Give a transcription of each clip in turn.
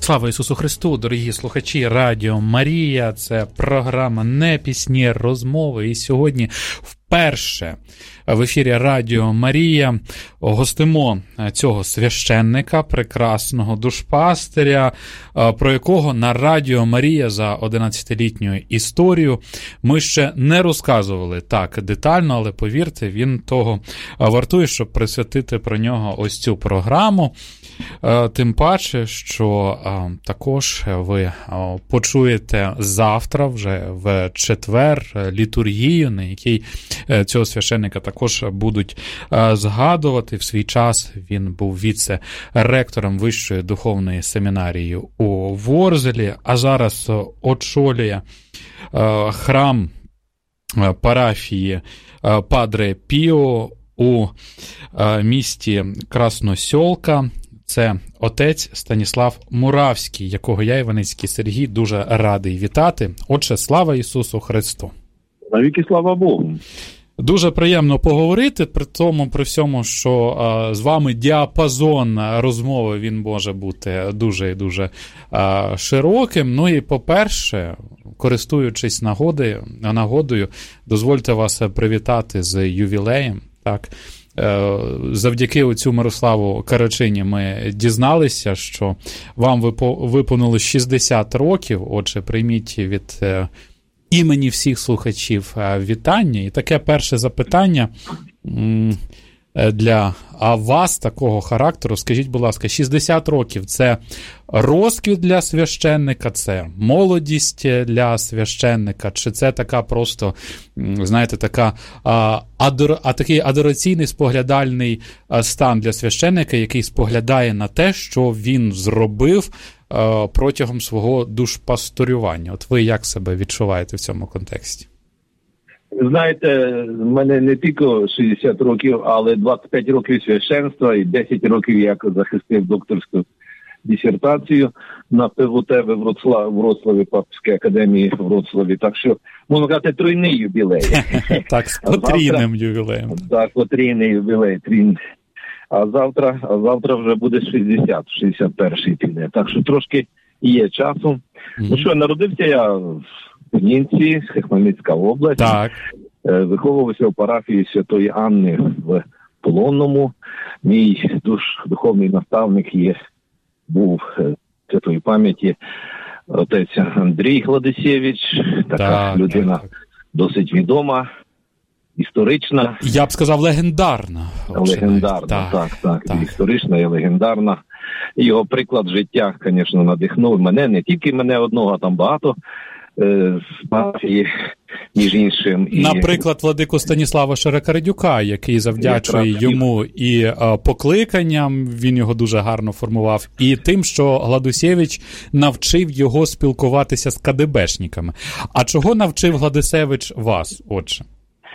Слава Ісусу Христу, дорогі слухачі Радіо Марія, це програма «Не пісні, розмови». І сьогодні вперше в ефірі Радіо Марія гостимо цього священника, прекрасного душпастиря, про якого на Радіо Марія за 11-літню історію ми ще не розказували так детально, але повірте, він того вартує, щоб присвятити про нього ось цю програму. Тим паче, що також ви почуєте завтра, вже в четвер, літургію, на якій цього священника також будуть згадувати. В свій час він був віце-ректором Вищої духовної семінарії у Ворзелі, а зараз очолює храм парафії Падре Піо у місті Красносьолка. Це отець Станіслав Муравський, якого я, Іваницький Сергій, дуже радий вітати. Отже, слава Ісусу Христу! Навіки слава Богу! Дуже приємно поговорити, при всьому, що з вами діапазон розмови, він може бути дуже і дуже широким. Ну і, по-перше, користуючись нагодою, дозвольте вас привітати з ювілеєм, так? Завдяки оцю Мирославу Карачині ми дізналися, що вам виповнилось 60 років. Отже, прийміть від імені всіх слухачів вітання. І таке перше запитання для вас такого характеру. Скажіть, будь ласка, 60 років – це розквіт для священника, це молодість для священника, чи це така просто, знаєте, такий адораційний споглядальний стан для священника, який споглядає на те, що він зробив протягом свого душпасторювання? От ви як себе відчуваєте в цьому контексті? Знаєте, в мене не тільки 60 років, але 25 років священства і 10 років як захистив докторську дисертацію на ПВТ в Вроцлаві, Папській академії в Вроцлаві. Так що, можна сказати, тройний ювілей. Так, з потрійним ювілеєм. Так, потрійний ювілей. А завтра вже буде 60, 61-й піде. Так що трошки є часу. Ну що, народився я в Нінці, Хмельницька область. Так. Виховувався в парафії Святої Анни в Полонному. Мій духовний наставник був святої пам'яті отець Андрій Гладисевич. Така людина досить відома, історична. Я б сказав, легендарна. Легендарна, так. Історична і легендарна. Його приклад життя, звісно, надихнув мене, не тільки мене одного, а там багато з парафії, між іншим. Наприклад, владику Станіслава Шаракарадюка, який завдячує йому і покликанням, він його дуже гарно формував, і тим, що Гладусевич навчив його спілкуватися з КДБшниками. А чого навчив Гладусевич вас, отже?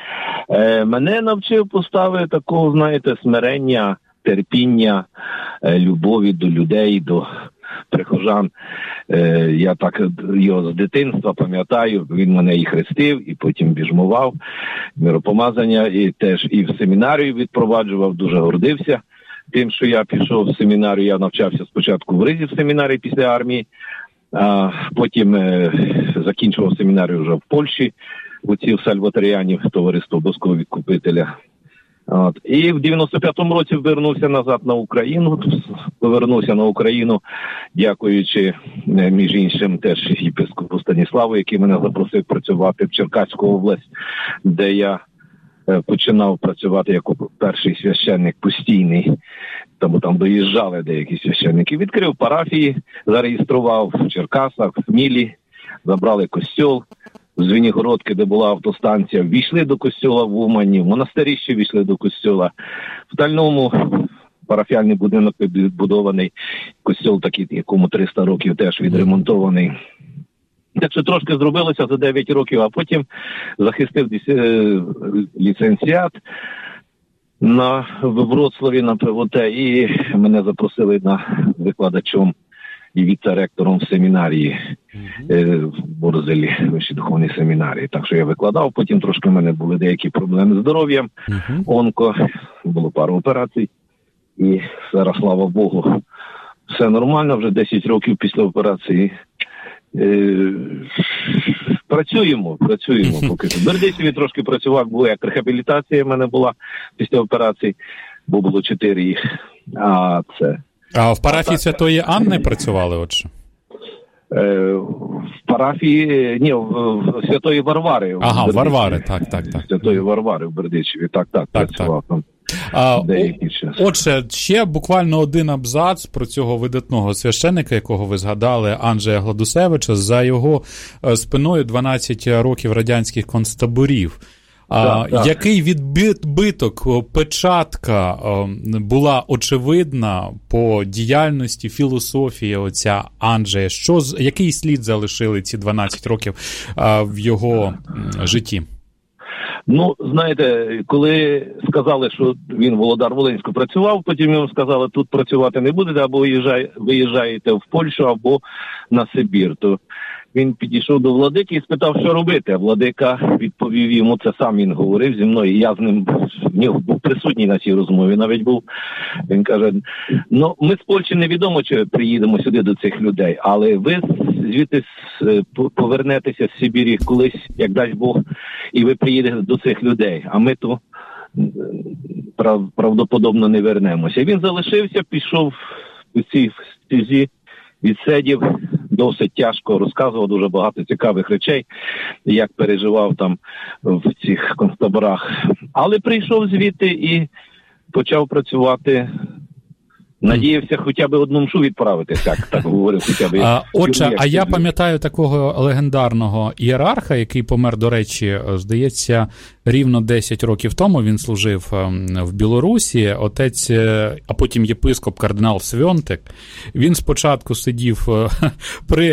Мене навчив постави такого, знаєте, смирення, терпіння, любові до людей, до прихожан. Я так його з дитинства пам'ятаю, він мене і хрестив, і потім біжмував, миропомазання, і теж і в семінарію відпроваджував, дуже гордився тим, що я пішов в семінарію. Я навчався спочатку в Ризі в семінарії після армії, а потім закінчував семінарію вже в Польщі, у цих сальваторіанів, товариство Боського відкупителя. І в 95-му році повернувся назад на Україну. Повернувся на Україну, дякуючи, між іншим, теж єпископу Станіславу, який мене запросив працювати в Черкаську область, де я починав працювати як перший священник постійний. Тому там доїжджали деякі священники. Відкрив парафії, зареєстрував в Черкасах, в Хмілі, забрали костьол. З Звенигородки, де була автостанція, ввійшли до костьола в Умані, в монастирі ще ввійшли до костьола. В Тальному парафіальний будинок відбудований, костьол такий, якому 300 років теж відремонтований. Так що трошки зробилося за 9 років, а потім захистив ліцензіат в Вроцлаві на ПВТ, і мене запросили викладачом і віце-ректором в семінарії в Ворзелі, Вищій духовній семінарії. Так що я викладав, потім трошки в мене були деякі проблеми з здоров'ям, онко, було пару операцій. І зараз, слава Богу, все нормально, вже 10 років після операції. Працюємо поки що. В Бердичеві трошки працював, бо як рехабілітація в мене була після операції, бо було 4 їх. А в парафії Святої Анни працювали, отже? В парафії, ні, в Святої Варвари. В Варвари, так. Святої Варвари в Бердичеві, так, працював там. Отже, ще буквально один абзац про цього видатного священника, якого ви згадали, Анджея Гладусевича, за його спиною 12 років радянських концтаборів. Який відбиток, печатка була очевидна по діяльності, філософії отця Анджея? Який слід залишили ці 12 років в його житті? Ну, знаєте, коли сказали, що він в Володар-Волинську працював, потім йому сказали, тут працювати не будете, або виїжджаєте в Польщу, або на Сибір. То він підійшов до владики і спитав, що робити. А владика відповів йому, це сам він говорив зі мною, і я з ним був присутній на цій розмові, навіть був. Він каже, ну, ми з Польщі невідомо, чи приїдемо сюди до цих людей, але ви звідти повернетеся з Сибірі колись, як дасть Бог, і ви приїдете до цих людей, а ми то правдоподобно не вернемося. Він залишився, пішов у цій стезі, відсидів, досить тяжко розказував дуже багато цікавих речей, як переживав там в цих концтаборах. Але прийшов звідти і почав працювати. Надіявся хоча б одну мшу відправити, так говорив хоча б. Отже, я пам'ятаю такого легендарного ієрарха, який помер, до речі, здається, рівно 10 років тому. Він служив в Білорусі, отець, а потім єпископ кардинал Свьонтик. Він спочатку сидів при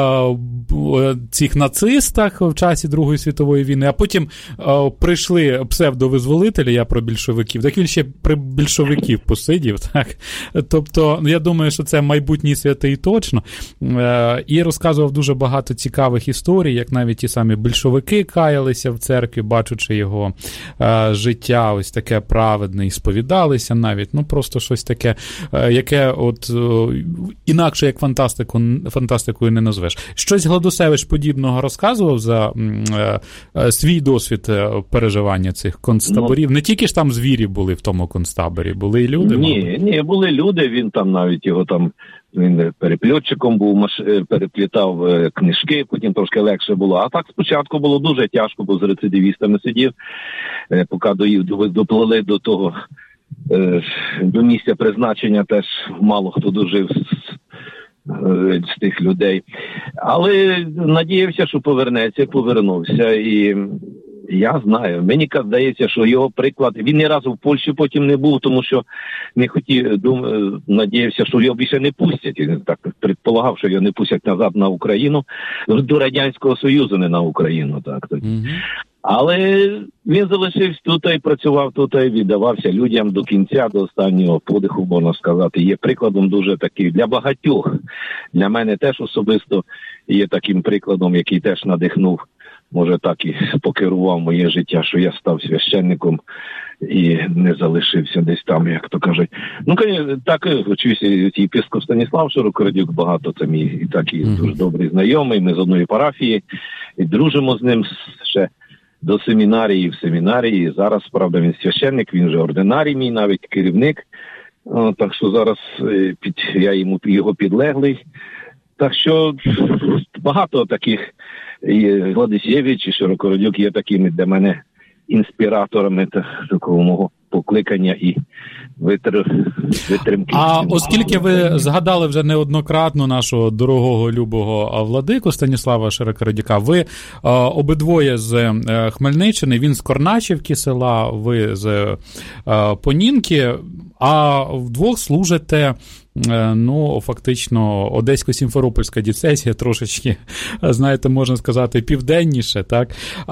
цих нацистах в часі Другої світової війни, а потім прийшли псевдовизволителі, я про більшовиків, так він ще при більшовиків посидів, так. Тобто, я думаю, що це майбутній святий точно. І розказував дуже багато цікавих історій, як навіть ті самі більшовики каялися в церкві, бачучи його життя ось таке праведне, і сповідалися навіть. Ну, просто щось таке, яке от інакше, як фантастикою не назвеш. Щось Гладусевич подібного розказував за свій досвід переживання цих концтаборів? Не тільки ж там звірі були в тому концтаборі, були і люди? Ні, були люди, він там навіть його там, він перепльотчиком був, переплітав книжки, потім трошки легше було. А так спочатку було дуже тяжко, бо з рецидивістами сидів, поки доплили до того, до місця призначення теж мало хто дожив з тих людей. Але надіявся, що повернувся, і я знаю, мені здається, що його приклад, він ні разу в Польщі потім не був, тому що не надіявся, що його більше не пустять. Він так предполагав, що його не пустять назад на Україну, до Радянського Союзу, не на Україну. Так. Mm-hmm. Але він залишився тут і працював тут, і віддавався людям до кінця, до останнього подиху, можна сказати. Є прикладом дуже такий для багатьох. Для мене теж особисто є таким прикладом, який теж надихнув, може так і покерував моє життя, що я став священником і не залишився десь там, як то кажуть. Ну, так, очевидно, єпископ Станіслав Широкородюк, багато це мій і такий дуже добрий знайомий, ми з одної парафії, і дружимо з ним ще до семінарії, в семінарії. Зараз, правда, він священник, він же ординарій мій, навіть керівник. Так що зараз я його підлеглий. Так що багато таких, і Гладисєвич, і Широкородюк є такими для мене інспіраторами такого мого покликання і витримки. А оскільки ви згадали вже неоднократно нашого дорогого, любого владику Станіслава Широкородюка, ви обидвоє з Хмельниччини, він з Корначівки села, ви з Понінки, а вдвох служите, ну, фактично, Одесько-Сімферопольська дієцезія трошечки, знаєте, можна сказати, південніше, так?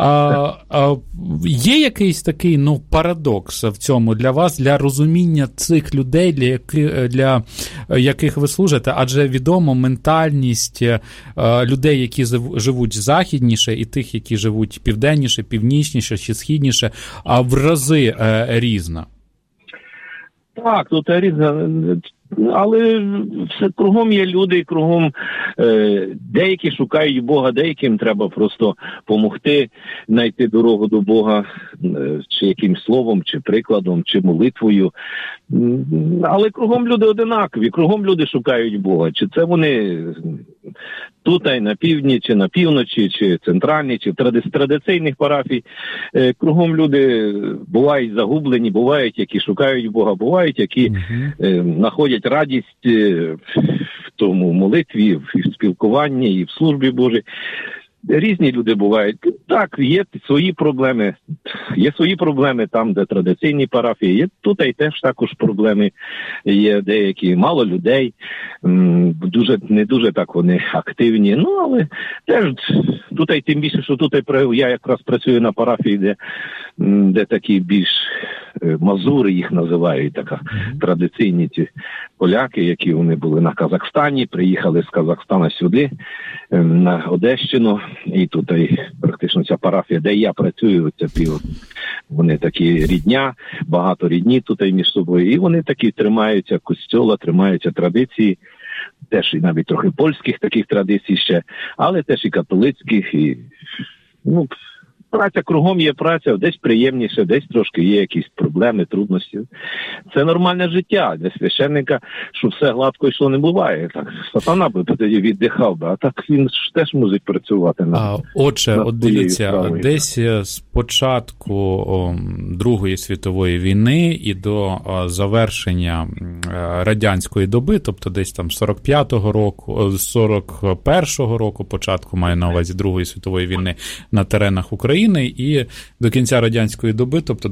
Є якийсь такий, ну, парадокс в цьому для вас, для розуміння цих людей, для яких ви служите? Адже відомо ментальність людей, які живуть західніше, і тих, які живуть південніше, північніше чи східніше, в рази різна. Так, тут різна. Але все кругом є люди, кругом деякі шукають Бога, деяким треба просто допомогти знайти дорогу до Бога, чи якимсь словом, чи прикладом, чи молитвою. Але кругом люди одинакові, кругом люди шукають Бога. Чи це вони тут, на півдні, чи на півночі, чи центральній, чи в традиційних парафій. Кругом люди бувають загублені, бувають, які шукають Бога, бувають, які знаходять радість в тому молитві, в спілкуванні і в службі Божій. Різні люди бувають. Так, є свої проблеми там, де традиційні парафії. Є тут і теж також проблеми. Є деякі, мало людей, не дуже так вони активні. Ну, але теж тут і тим більше, що тут я якраз працюю на парафії, де такі більш мазури їх називають, така традиційні ті поляки, які вони були на Казахстані, приїхали з Казахстана сюди, на Одещину, і тут практично ця парафія, де я працюю, вони такі рідня, багато рідні тут між собою, і вони такі тримаються костьола, тримаються традиції, теж і навіть трохи польських таких традицій ще, але теж і католицьких, і праця кругом є праця, десь приємніше, десь трошки є якісь проблеми, трудності. Це нормальне життя для священника, що все гладко йшло, не буває. Так, сатана би тоді віддихав би, а так він ж теж мусить працювати. Отже, от дивіться, десь з початку Другої світової війни і до завершення радянської доби, тобто десь там 41-го року, 41-го року, початку маю на увазі Другої світової війни на теренах України, і до кінця радянської доби, тобто до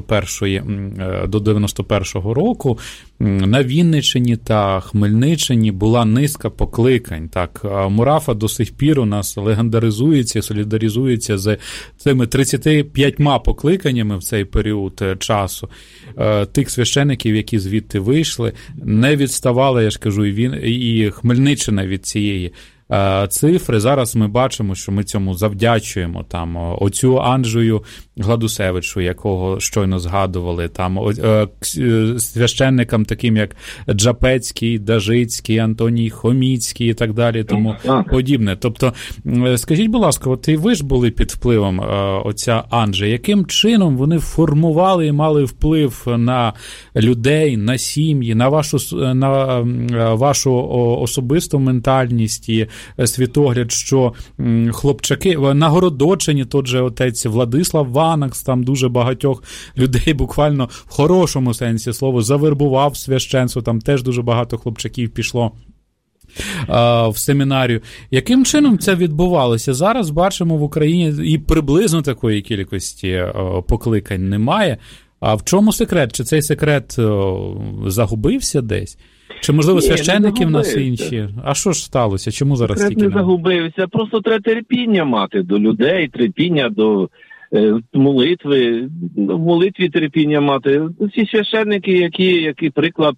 91-го року, на Вінниччині та Хмельниччині була низка покликань. Так, Мурафа до сих пір у нас легендаризується, солідаризується з цими 35 покликаннями в цей період часу. Тих священиків, які звідти вийшли, не відставали, я ж кажу, і Хмельниччина від цієї цифри. Зараз ми бачимо, що ми цьому завдячуємо. Там оцю Анджею Гладусевичу, якого щойно згадували, там священникам таким, як Джапецький, Дажицький, Антоній Хоміцький і так далі, тому подібне. Тобто, скажіть, будь ласка, от і ви ж були під впливом оця Анджея. Яким чином вони формували і мали вплив на людей, на сім'ї, на вашу особисту ментальність і світогляд, що хлопчаки, на Городочині тот же отець Владислав Ванакс, там дуже багатьох людей буквально в хорошому сенсі слова завербував священство, там теж дуже багато хлопчаків пішло в семінарію. Яким чином це відбувалося? Зараз бачимо в Україні і приблизно такої кількості покликань немає. А в чому секрет? Чи цей секрет загубився десь? Чи, можливо, священники в нас інші? А що ж сталося? Чому зараз секрет не загубився? Просто треба терпіння мати до людей, терпіння до молитви, в молитві терпіння мати. Ці священники, які приклад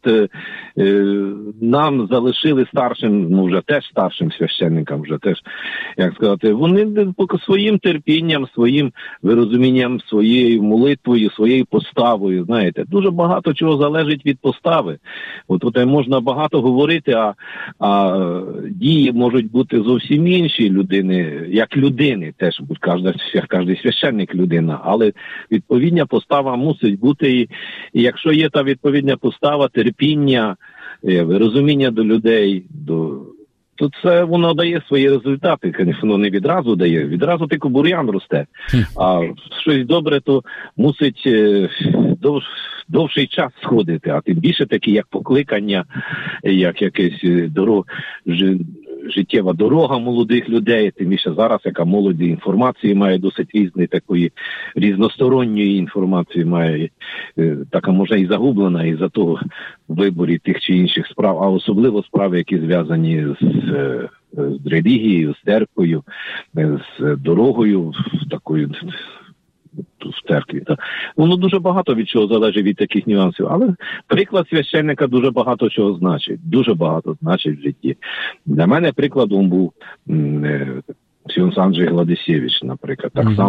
нам залишили старшим, вже теж старшим священникам, вже теж, як сказати, вони своїм терпінням, своїм вирозумінням, своєю молитвою, своєю поставою, знаєте, дуже багато чого залежить від постави. От можна багато говорити, а дії можуть бути зовсім інші людини, як людини теж, кожен священник людина, але відповідня постава мусить бути, і якщо є та відповідня постава, терпіння, розуміння до людей, то це воно дає свої результати. Воно не відразу дає, відразу тільки бур'ян росте. А щось добре, то мусить довший час сходити, а тим більше такі, як покликання, як якесь життєва дорога молодих людей, тим більше зараз, яка молоді інформації має досить різної, такої різносторонньої інформації має, така може і загублена із-за того виборі тих чи інших справ, а особливо справи, які зв'язані з релігією, з церквою, з дорогою такою в церкві. Воно дуже багато від чого залежить від таких нюансів, але приклад священника дуже багато чого значить, дуже багато значить в житті. Для мене прикладом був Сіонс Анджей Гладусевич, наприклад. Так само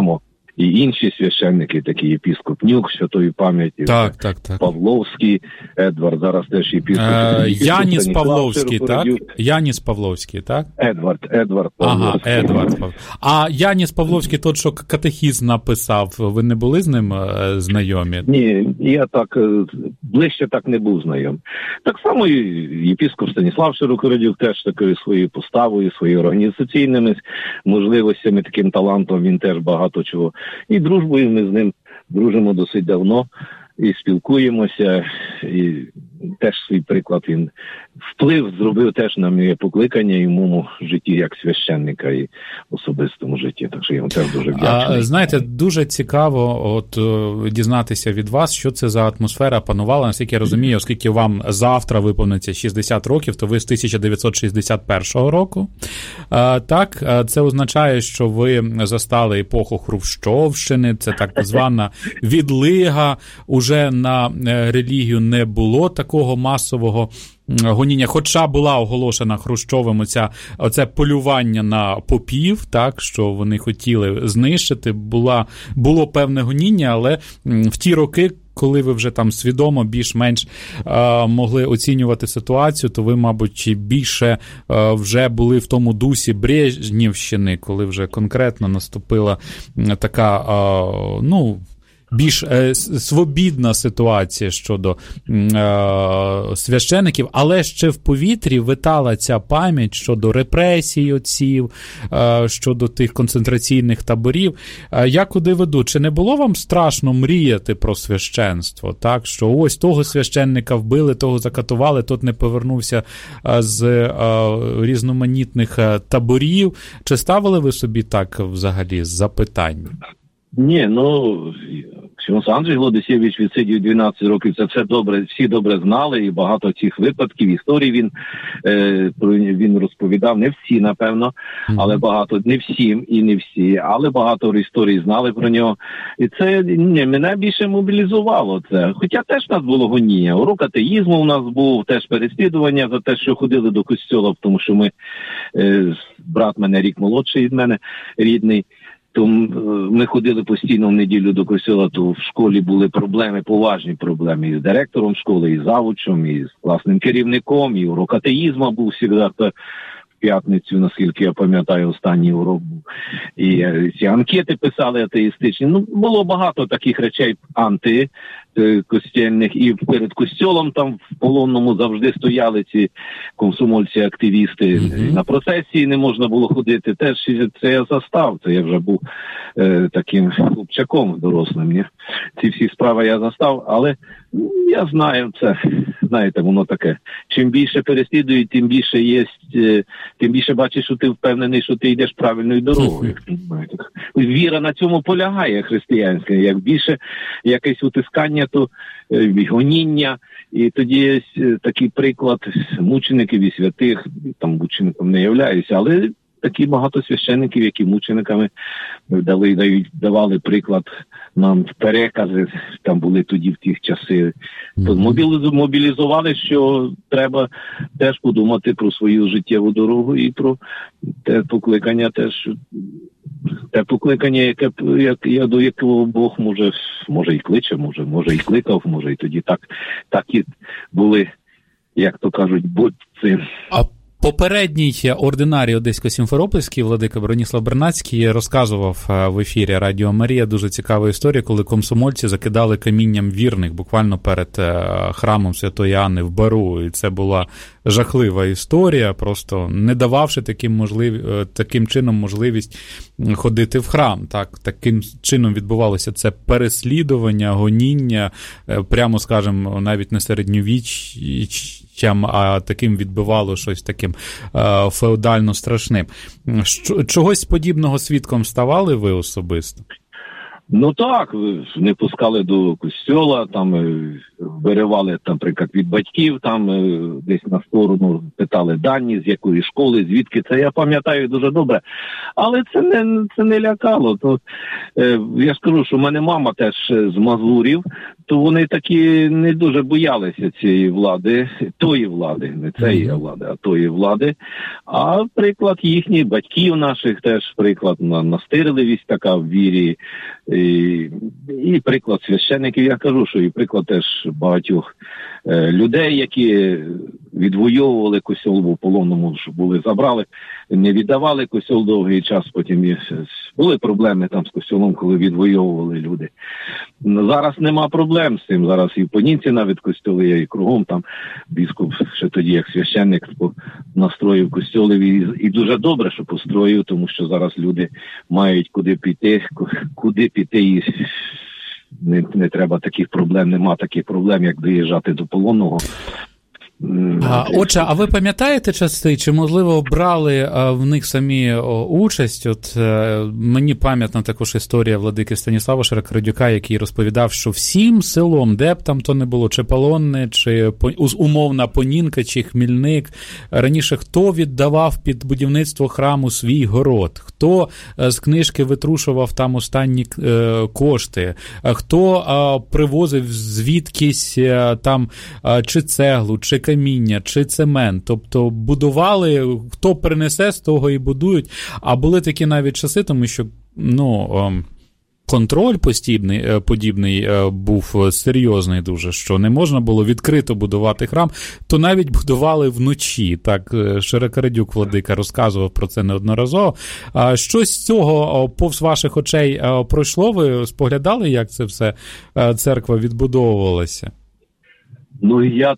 і інші священники, такі єпископ Нюк, святої пам'яті, так. Павловський, Едвард, зараз теж єпископ. Яніс Павловський, так? Яніс Павловський, так? Едвард Павловський. Едвард. А Яніс Павловський, тот, що катехізм написав, ви не були з ним знайомі? Ні, я так, ближче так не був знайомий. Так само і єпископ Станіслав Широкородюк теж такою своєю поставою, своєю організаційними можливостями, таким талантом, він теж багато чого. І дружбою ми з ним дружимо досить давно і спілкуємося, і теж свій приклад він вплив зробив теж на моє покликання і в моєму житті як священника і особистому житті. Так що я йому теж дуже вдячний. Знаєте, дуже цікаво дізнатися від вас, що це за атмосфера панувала. Наскільки я розумію, оскільки вам завтра виповниться 60 років, то ви з 1961 року. Так, це означає, що ви застали епоху Хрущовщини, це так звана відлига, уже на релігію не було такого масового гоніння, хоча була оголошена Хрущовим оце полювання на попів, так, що вони хотіли знищити, було певне гоніння, але в ті роки, коли ви вже там свідомо більш-менш могли оцінювати ситуацію, то ви, мабуть, більше вже були в тому дусі Брежнівщини, коли вже конкретно наступила така, більш свобідна ситуація щодо священиків, але ще в повітрі витала ця пам'ять щодо репресій отців, щодо тих концентраційних таборів. Я куди веду? Чи не було вам страшно мріяти про священство? Так, що ось того священника вбили, того закатували, тот не повернувся з різноманітних таборів. Чи ставили ви собі так взагалі запитання? Ні, Ксьонс Андрій Гладисєвич відсидів 12 років, це все добре, всі добре знали, і багато цих випадків, історій він розповідав, не всі, напевно, але багато, не всім і не всі, але багато історій знали про нього. І це мене більше мобілізувало це. Хоча теж в нас було гоніння, урок атеїзму у нас був, теж переслідування за те, що ходили до костьола, тому що брат мене рік молодший від мене, рідний, то ми ходили постійно в неділю до костьола, то в школі були проблеми, поважні проблеми і з директором школи, і з завучем, і з класним керівником, і урок атеїзму був завжди в п'ятницю, наскільки я пам'ятаю, останній урок був. І ці анкети писали атеїстичні. Було багато таких речей антикостельних, і перед костьолом там в Полонному завжди стояли ці комсомольці-активісти. На процесії не можна було ходити. Теж це я застав, це я вже був таким хлопчаком дорослим. Ні? Ці всі справи я застав, але я знаю це. Знаєте, воно таке. Чим більше переслідують, тим більше є, тим більше бачиш, що ти впевнений, що ти йдеш правильною дорогою. Віра на цьому полягає християнська. Як більше якесь утискання, то гоніння. І тоді є такий приклад мучеників і святих, там мучеником не являюся, але такі багато священників, які мучениками давали приклад нам перекази, там були тоді в ті часи. Мобілізували, що треба теж подумати про свою життєву дорогу і про те покликання теж. Те покликання, яке до якого Бог може і кличе, може і кликав, може і тоді так і були, як то кажуть, бодці. Попередній ординарій Одесько-Сімферопольський владика Броніслав Бернацький розказував в ефірі Радіо Марія дуже цікаву історію, коли комсомольці закидали камінням вірних буквально перед храмом Святої Анни в Бару. І це була жахлива історія, просто не дававши таким чином можливість ходити в храм. Таким чином відбувалося це переслідування, гоніння, прямо скажемо, навіть не середньовіччям, а таким відбивало щось таким феодально страшним. Чогось подібного свідком ставали ви особисто? Так, не пускали до костьола, там виривали, наприклад, від батьків, там десь на сторону питали дані, з якої школи, звідки це, я пам'ятаю дуже добре. Але це не лякало. То, я ж кажу, що в мене мама теж з Мазурів, то вони такі не дуже боялися цієї влади, тої влади, не цієї влади, а тої влади. А приклад їхніх батьків наших теж, приклад настирливість така в вірі, і приклад священників, я кажу, що і приклад теж багатьох людей, які відвоювали Косьол, в полонному що були, забрали, не віддавали Косьол довгий час, потім були проблеми там з Косьолом, коли відвоювали люди. Зараз нема проблем з цим, зараз і в Понінці навіть Костьоли є, і кругом там біскуп, ще тоді як священник, настроїв Костьолів, і дуже добре, що построїв, тому що зараз люди мають куди піти і не треба таких проблем, нема таких проблем, як доїжджати до полонного. Отже, а ви пам'ятаєте часи, чи, можливо, брали в них самі участь? От мені пам'ятна також історія владики Станіслава Широкородюка, який розповідав, що всім селом, де б там то не було, чи Полонне, чи умовна Понінка, чи Хмільник, раніше хто віддавав під будівництво храму свій город, хто з книжки витрушував там останні кошти, хто привозив звідкись там чи цеглу, чи каміння, чи цемент, тобто будували, хто принесе, з того і будують, а були такі навіть часи, тому що, контроль подібний був серйозний дуже, що не можна було відкрито будувати храм, то навіть будували вночі, так Широкородюк владика розказував про це неодноразово. Щось з цього повз ваших очей пройшло, ви споглядали, як це все церква відбудовувалася? Ну, я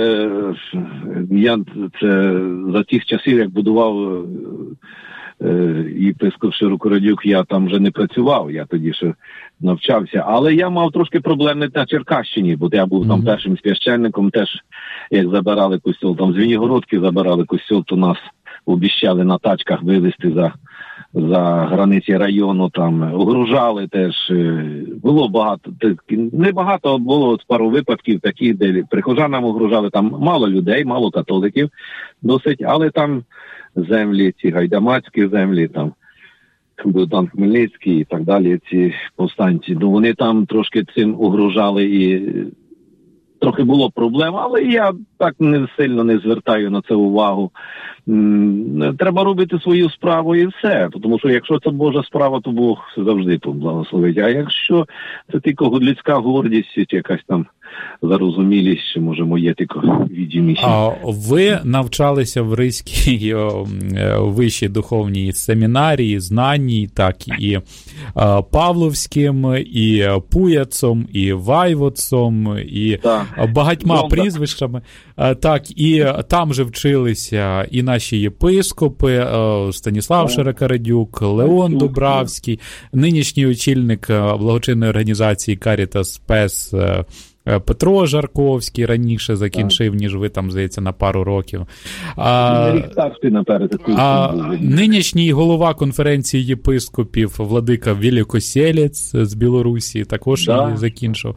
це за тих часів, як будував єпископ Широкородюк, я там вже не працював, я тоді ще навчався. Але я мав трошки проблеми на Черкащині, бо я був там першим священником, теж як забирали Костьол, там з Вінігородки забирали Костьол, то нас обіцяли на тачках вивезти за границі району, там огружали теж, було багато, небагато, було пару випадків таких, де прихожанам огружали, там мало людей, мало католиків досить, але там землі, ці гайдамацькі землі, там Богдан Хмельницький і так далі, ці повстанці, ну вони там трошки цим огружали і трохи було проблем, але я так не сильно не звертаю на це увагу. Треба робити свою справу і все. Тому що якщо це Божа справа, то Бог завжди поблагословить. А якщо це тільки людська гордість, якась там зарозумілість, що, може, моє тільки відімість. А ви навчалися в Ризькій вищій духовній семінарії, знаній, так і Павловським, і Пуяцом, і Вайвоцом, і багатьма прізвищами. Так, і там же вчилися і наші єпископи, Станіслав Широкородюк, Леон Дубравський, нинішній очільник благочинної організації Карітас Спес Петро Жарковський раніше закінчив, ніж ви там, здається, на пару років. Нинішній голова конференції єпископів владика Великоселець з Білорусі також її закінчив.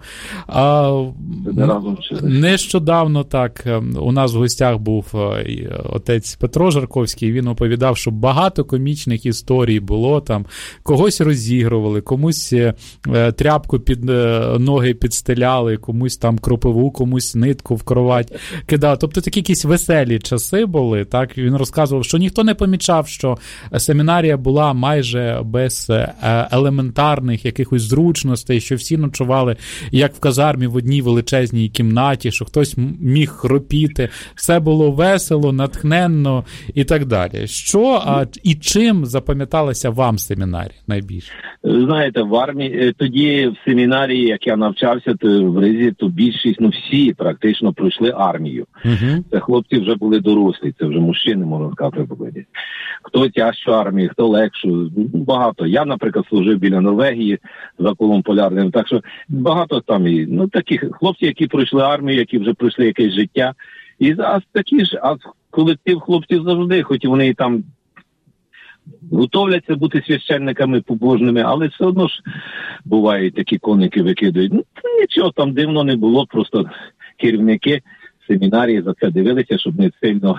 Нещодавно так у нас в гостях був отець Петро Жарковський, він оповідав, що багато комічних історій було там, когось розігрували, комусь тряпку під ноги підстеляли, комусь там кропиву, комусь нитку в кровать кидав. Тобто такі якісь веселі часи були. Так? Він розказував, що ніхто не помічав, що семінарія була майже без елементарних якихось зручностей, що всі ночували, як в казармі, в одній величезній кімнаті, що хтось міг хропіти. Все було весело, натхненно і так далі. Що і чим запам'яталася вам семінарія найбільше? Знаєте, в армії, тоді в семінарії, як я навчався, то в Ризі, то більшість, всі практично пройшли армію. Це хлопці вже були дорослі, це вже мужчини, можна сказати, були. Хто тяжчу армію, хто легшу, багато. Я, наприклад, служив біля Норвегії за колом полярним, так що багато там і, таких хлопців, які пройшли армію, які вже пройшли якесь життя. І такі ж, колектив хлопців завжди, хоч вони і там готовляться бути священниками побожними, але все одно ж бувають такі коники викидають. Ну, нічого там дивно не було, просто керівники семінарії за це дивилися, щоб не сильно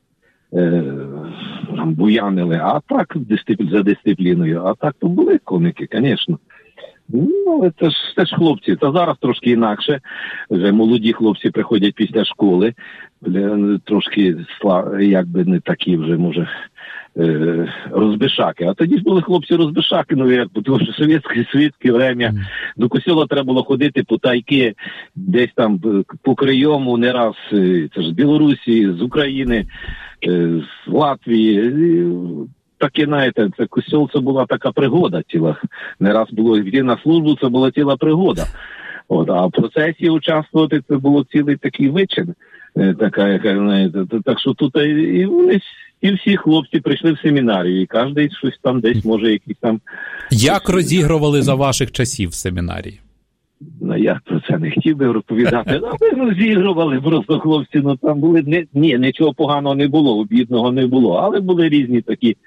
буянили. А так, за дисципліною. А так то були коники, звісно. Ну, але це ж хлопці. Та зараз трошки інакше. Вже молоді хлопці приходять після школи. Трошки, якби не такі вже, може, розбишаки. А тоді ж були хлопці розбишаки, ну як, тому що совєтське время до костьола треба було ходити по тайки, десь там по Крийому, не раз, це ж з Білорусі, з України, з Латвії. Таке, знаєте, це костьол, це була така пригода ціла. Не раз було йти на службу, це була ціла пригода. От, а в процесі участвувати це було цілий такий вичин. Така, яка, знаєте, так що тут і вони, і всі хлопці прийшли в семінарію, і кожен щось там десь може якісь там... Як розігрували за ваших часів в семінарії? Ну, я про це не хотів би розповідати. Ну, розігрували просто хлопці, ну там були... Ні, нічого поганого не було, обідного не було, але були різні такі...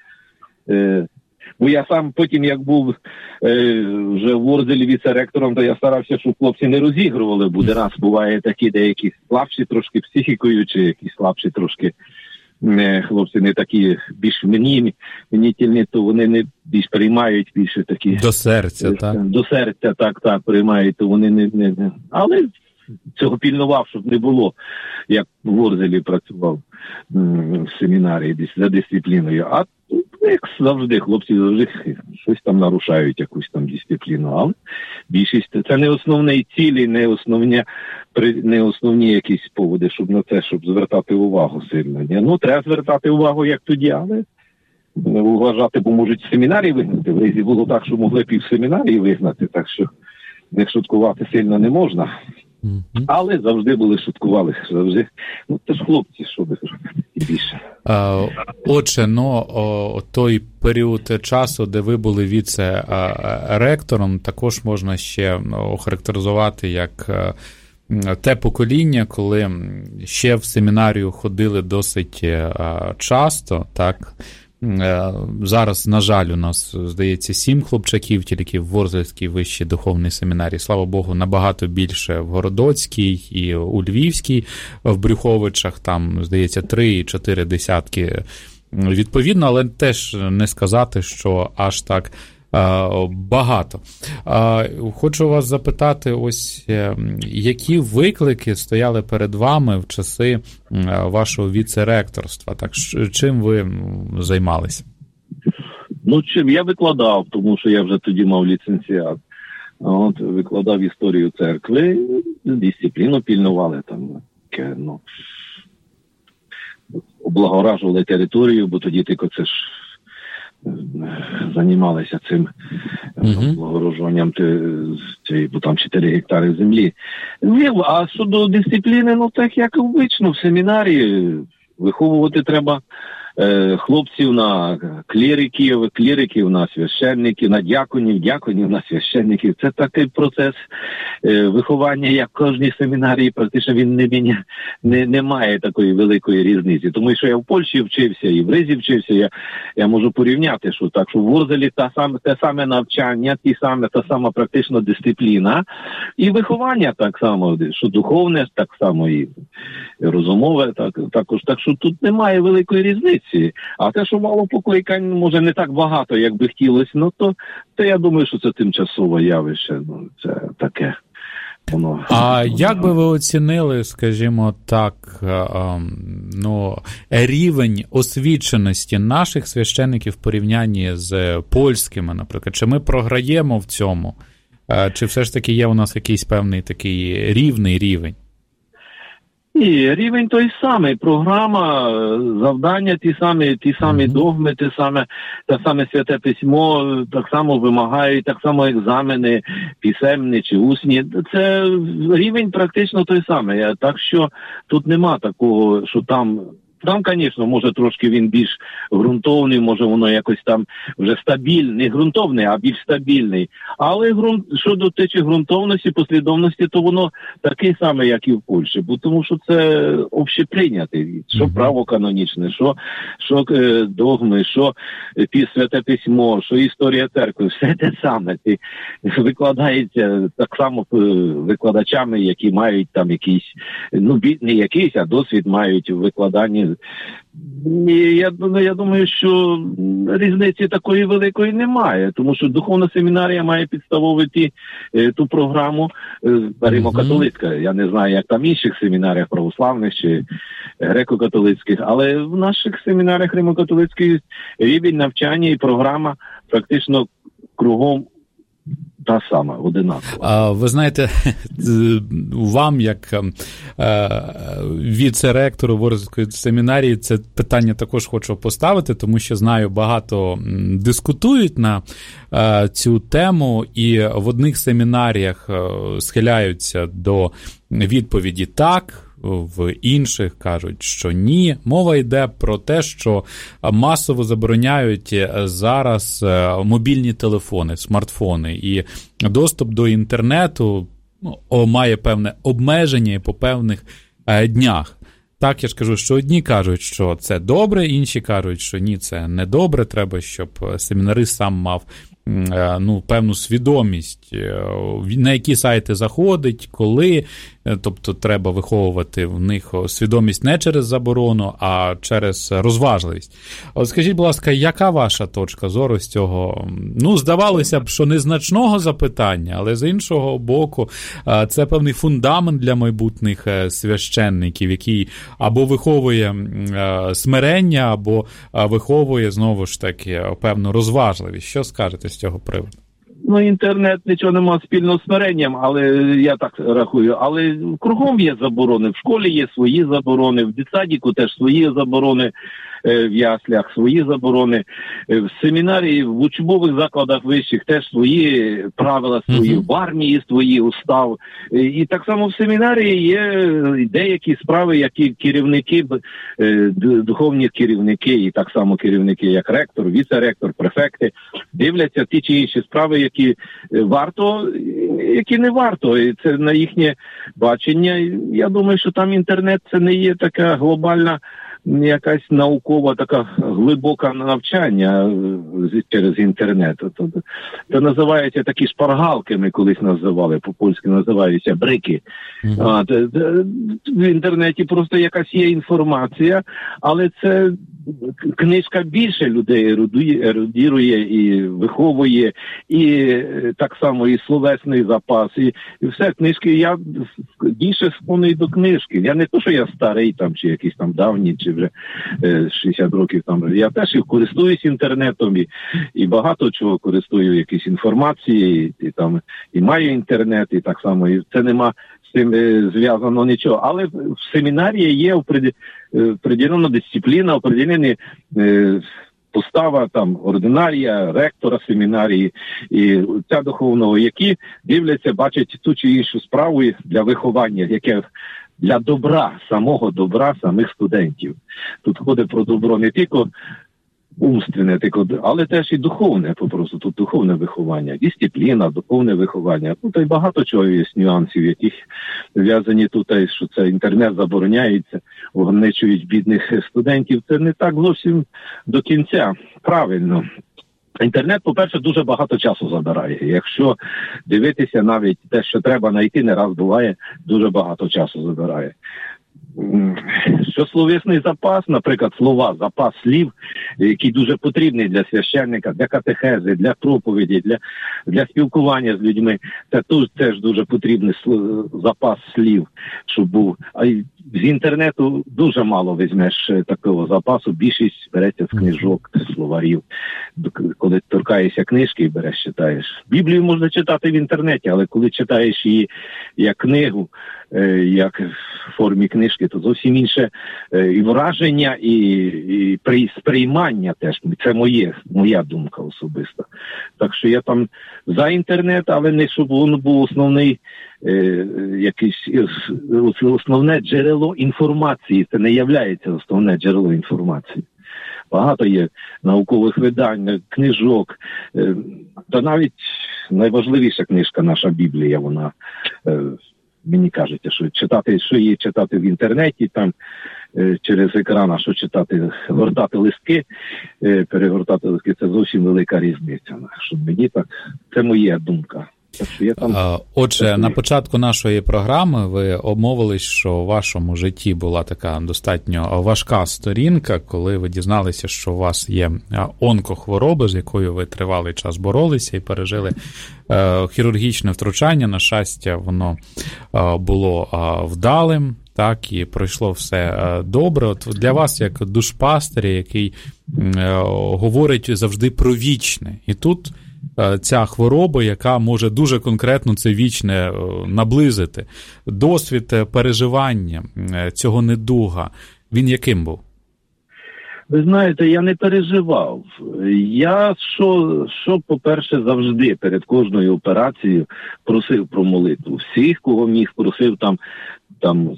Бо я сам потім, як був вже в Ворзелі віце-ректором, то я старався, щоб хлопці не розігрували, бо раз буває такі деякі слабші трошки психікою, чи якісь слабші трошки хлопці не такі більш мнітільні, то вони не більш приймають більше такі... До серця, так? До серця, так, приймають, то вони не... Але цього пільнував, щоб не було, як в Ворзелі працював в семінарії за дисципліною. А як завжди, хлопці завжди щось там нарушають, якусь там дисципліну. Але більшість це не основні цілі, не основні якісь поводи, щоб на це, щоб звертати увагу сильно. Ну, треба звертати увагу, як тоді, але вважати, бо можуть в семінарії вигнати. В Ризі було так, що могли пів семінарії вигнати, так що не шуткувати сильно не можна. Але завжди шуткували, завжди. Ну, це ж хлопці, що би більше. Отже, той період часу, де ви були віце-ректором, також можна ще охарактеризувати як те покоління, коли ще в семінарію ходили досить часто, так? Зараз, на жаль, у нас, здається, 7 хлопчаків тільки в Ворзельській вищій духовній семінарії. Слава Богу, набагато більше в Городоцькій і у Львівській, в Брюховичах, там, здається, 3-4 десятки відповідно, але теж не сказати, що аж так багато. Хочу вас запитати, ось які виклики стояли перед вами в часи вашого віце-ректорства? Так, чим ви займалися? Ну, чим? Я викладав, тому що я вже тоді мав ліцензіат. От, викладав історію церкви, дисципліну пільнували там, облагоражували територію, бо тоді тільки це ж займалися цим облагороджуванням, бо там 4 гектари землі. А щодо дисципліни, ну так як обично в семінарії, виховувати треба хлопців на кліриків на священників, на дяконів на священників. Це такий процес виховання, як в кожній семінарії, практично він не має такої великої різниці. Тому що я в Польщі вчився і в Ризі вчився, я можу порівняти, що так, що в Ворзелі те саме навчання, та сама практично дисципліна і виховання так само, що духовне, так само і розумове, також. Так що тут немає великої різниці. А те, що мало покликань, може не так багато, як би хотілося, ну то я думаю, що це тимчасове явище, ну це таке. А як би ви оцінили, скажімо так, рівень освіченості наших священиків в порівнянні з польськими, наприклад? Чи ми програємо в цьому? Чи все ж таки є у нас якийсь певний такий рівний рівень? Ні, рівень той самий, програма, завдання ті самі догми, те саме святе письмо, так само вимагають, так само екзамени, писемні чи усні. Це рівень практично той самий. Так що тут нема такого, що там Там, звісно, може трошки він більш ґрунтовний, може воно якось там вже стабільний, не ґрунтовний, а більш стабільний. Але що дотичить ґрунтовності, послідовності, то воно таке саме, як і в Польщі. Бо тому що це общеприйняте. Що право канонічне, що догми, що Святе Письмо, що історія церкви. Все те саме. Викладається так само викладачами, які мають там якийсь, не якийсь, а досвід мають у викладанні. Я думаю, що різниці такої великої немає, тому що духовна семінарія має підставовувати ту програму римо-католицька. Я не знаю, як там в інших семінаріях православних чи греко-католицьких, але в наших семінаріях римо-католицьких рівень навчання і програма практично кругом та сама, одинакова. Ви знаєте, вам, як віце-ректору Ворзельської семінарії, це питання також хочу поставити, тому що знаю, багато дискутують на цю тему, і в одних семінаріях схиляються до відповіді «так», в інших кажуть, що ні. Мова йде про те, що масово забороняють зараз мобільні телефони, смартфони, і доступ до інтернету має певне обмеження і по певних днях. Так, я ж кажу, що одні кажуть, що це добре, інші кажуть, що ні, це не добре, треба, щоб семінарист сам мав певну свідомість, на які сайти заходить, коли, тобто треба виховувати в них свідомість не через заборону, а через розважливість. От скажіть, будь ласка, яка ваша точка зору з цього? Здавалося б, що незначного запитання, але з іншого боку, це певний фундамент для майбутніх священників, який або виховує смирення, або виховує, знову ж таки, певну розважливість. Що скажете з цього приводу? Інтернет нічого не має спільного з смиренням, але я так рахую. Але кругом є заборони. В школі є свої заборони, в дитсадіку теж свої заборони, в яслях свої заборони, в семінарії, в учбових закладах вищих теж свої правила, свої, в армії свої устав. І так само в семінарії є деякі справи, які керівники, духовні керівники, і так само керівники, як ректор, віце-ректор, префекти, дивляться ті чи інші справи, які варто, які не варто. І це на їхнє бачення. Я думаю, що там інтернет це не є така глобальна якась наукова така глибока навчання через інтернет. Це називається такі шпаргалки, ми колись називали, по-польськи називаються брики. В інтернеті просто якась є інформація, але це книжка більше людей ерудірує і виховує, і так само і словесний запас, і все, книжки, я більше склонний до книжки. Я не то, що я старий там, чи якийсь там давній, чи вже 60 років там. Я теж і користуюсь інтернетом, і багато чого користую, якісь інформації, і маю інтернет, і так само, і це нема з цим зв'язано нічого. Але в семінарії є определена дисципліна, определені постава там ординарія, ректора семінарії і ця духовного, які дивляться, бачать ту чи іншу справу для виховання, яке для добра, самого добра самих студентів. Тут ходить про добро не тільки умственне, але теж і духовне, попросту. Тут духовне виховання, дисципліна, духовне виховання. Тут і багато чого є нюансів, яких в'язані тут, що це інтернет забороняється, ограничують бідних студентів. Це не так зовсім до кінця правильно. Інтернет, по-перше, дуже багато часу забирає. Якщо дивитися навіть те, що треба знайти, не раз буває, дуже багато часу забирає. Що словесний запас, наприклад, слова, запас слів, який дуже потрібний для священника, для катехези, для проповіді, для спілкування з людьми, це теж дуже потрібний запас слів, щоб був. А з інтернету дуже мало візьмеш такого запасу, більшість береться з книжок, з словарів. Коли торкаєшся книжки і береш, читаєш. Біблію можна читати в інтернеті, але коли читаєш її як книгу, як в формі книжки, то зовсім інше і враження, і сприймання теж. Це моя думка особиста. Так що я там за інтернет, але не щоб він був основний, основне джерело інформації. Це не являється основне джерело інформації. Багато є наукових видань, книжок. Та навіть найважливіша книжка, наша Біблія, вона, мені кажеться, що її читати в інтернеті, там через екран, а що читати, гортати листки, перегортати листки, це зовсім велика різниця. Що мені так, це моя думка. Отже, на початку нашої програми ви обмовились, що у вашому житті була така достатньо важка сторінка, коли ви дізналися, що у вас є онкохвороба, з якою ви тривалий час боролися і пережили хірургічне втручання. На щастя, воно було вдалим, так, і пройшло все добре. От для вас, як душпастиря, який говорить завжди про вічне, і тут ця хвороба, яка може дуже конкретно це вічне наблизити. Досвід переживання цього недуга, він яким був? Ви знаєте, я не переживав. Я, що по-перше, завжди перед кожною операцією просив про молитву. Всіх, кого міг, просив там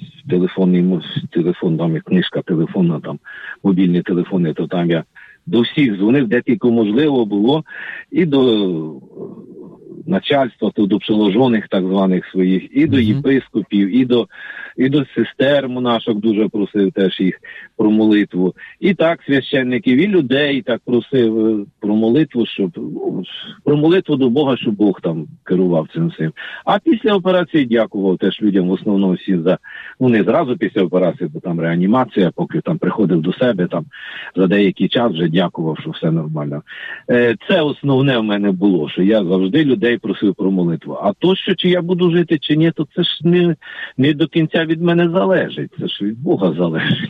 телефон, там є книжка телефонна, там мобільні телефони, то там я до всіх дзвонив, де тільки можливо було, і до начальства, то до приложених так званих своїх, і до єпископів, і до сестер монашок дуже просив теж їх про молитву. І так священників, і людей так просив про молитву, про молитву до Бога, щоб Бог там керував цим всім. А після операції дякував теж людям в основному всі не зразу після операції, бо там реанімація, поки там приходив до себе, там за деякий час вже дякував, що все нормально. Це основне в мене було, що я завжди людей просив про молитву. А то, що чи я буду жити, чи ні, то це ж не до кінця від мене залежить. Це ж від Бога залежить.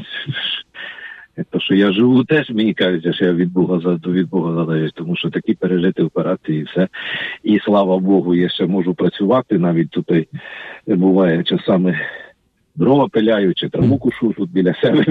То, що я живу, теж мені кажуть, що я від Бога залежить, тому що такі пережити операції і все. І слава Богу, я ще можу працювати, навіть тут буває часами дрова пиляю, чи траву кушу тут біля себе,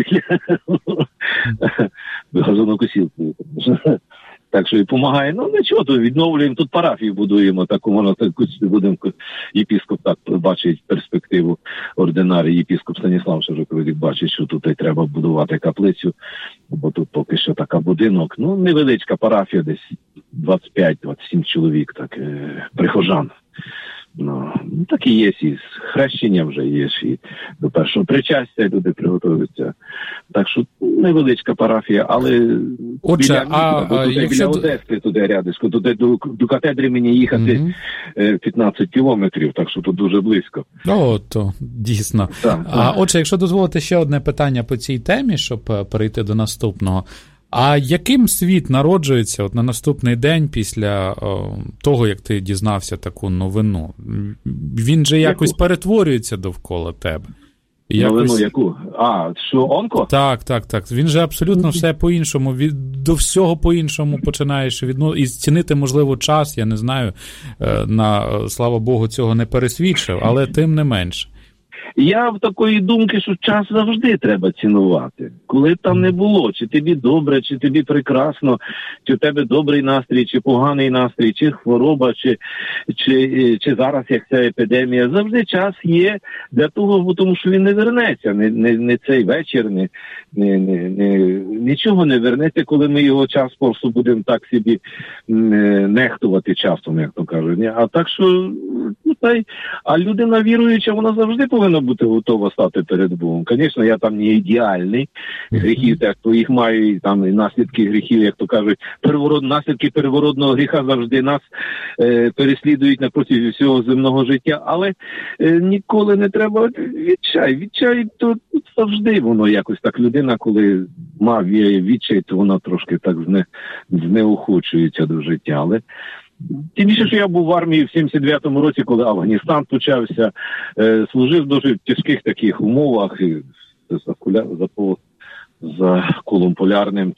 газонокосілку. Так що і допомагає. Ну, нічого, то відновлюємо, тут парафію будуємо, таку можна, будемо, єпископ так бачить перспективу, ординарій, єпископ Станіслав Широковик бачить, що тут треба будувати каплицю, бо тут поки що така будинок, ну, невеличка парафія, десь 25-27 чоловік, так, прихожан. Ну, так і є, і хрещення вже є, і до першого причастя люди приготуються. Так що невеличка парафія, але отже, біля Одеси, туди рядишко, туди до катедри мені їхати 15 кілометрів, так що тут дуже близько. О, то дійсно. Так. Отже, якщо дозволите ще одне питання по цій темі, щоб перейти до наступного. А яким світ народжується от на наступний день після того, як ти дізнався таку новину? Він же якось перетворюється довкола тебе. Новину яку? Що онко? Так. Він же абсолютно все по-іншому, до всього по-іншому починаєш і цінити, можливо, час, я не знаю, слава Богу, цього не пересвідчив, але тим не менше. Я в такої думки, що час завжди треба цінувати. Коли б там не було, чи тобі добре, чи тобі прекрасно, чи в тебе добрий настрій, чи поганий настрій, чи хвороба, чи зараз, як ця епідемія, завжди час є для того, тому що він не вернеться, не цей вечір, нічого не вернеться, коли ми його час просто будемо так собі нехтувати часом, як то кажуть. А так що, а людина віруюча, вона завжди повинна бути готова стати перед Богом. Звісно, я там не ідеальний, гріхів, так, то їх маю, і там і наслідки гріхів, як то кажуть, наслідки первородного гріха завжди нас переслідують на протязі всього земного життя, але ніколи не треба відчай, то завжди воно якось так, людина, коли має відчай, то вона трошки так знеохочується до життя, але тим більше, що я був в армії в 79-му році, коли Афганістан почався, служив в дуже тяжких таких умовах, і за колом полярним,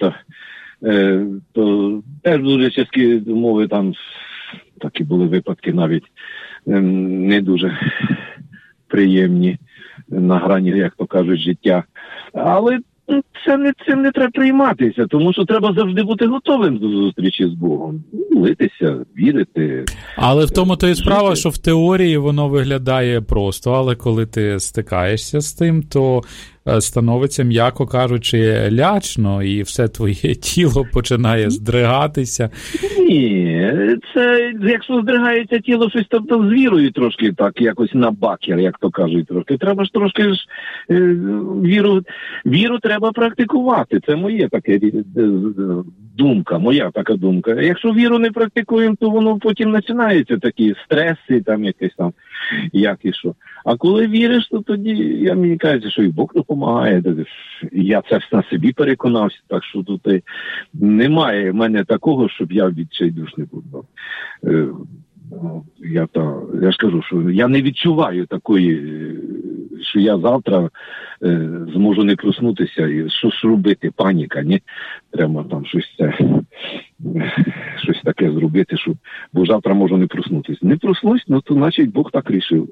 то теж дуже тяжкі умови, там такі були випадки навіть не дуже приємні на грані, як то кажуть, життя. Але цим не треба прийматися, тому що треба завжди бути готовим до зустрічі з Богом. Молитися, вірити. Але в тому то і справа, що в теорії воно виглядає просто, але коли ти стикаєшся з тим, то становиться, м'яко кажучи, лячно, і все твоє тіло починає здригатися. Ні, це, якщо здригається тіло, щось там з вірою трошки так, якось на бакер, як то кажуть, трошки. Треба ж трошки віру треба практикувати. Це моя така думка, моя така думка. Якщо віру не практикуємо, то воно потім починаються такі стреси, там якесь там, як і що. А коли віриш, то тоді, мені кажеться, що і Бог допомагає. Я це на собі переконався, так що тут немає в мене такого, щоб я відчайдушний був. Я ж кажу, що я не відчуваю такої, що я завтра зможу не проснутися і що робити, паніка, ні? Треба там щось таке зробити, бо завтра можу не проснутися. Не проснусь, то значить Бог так рішив.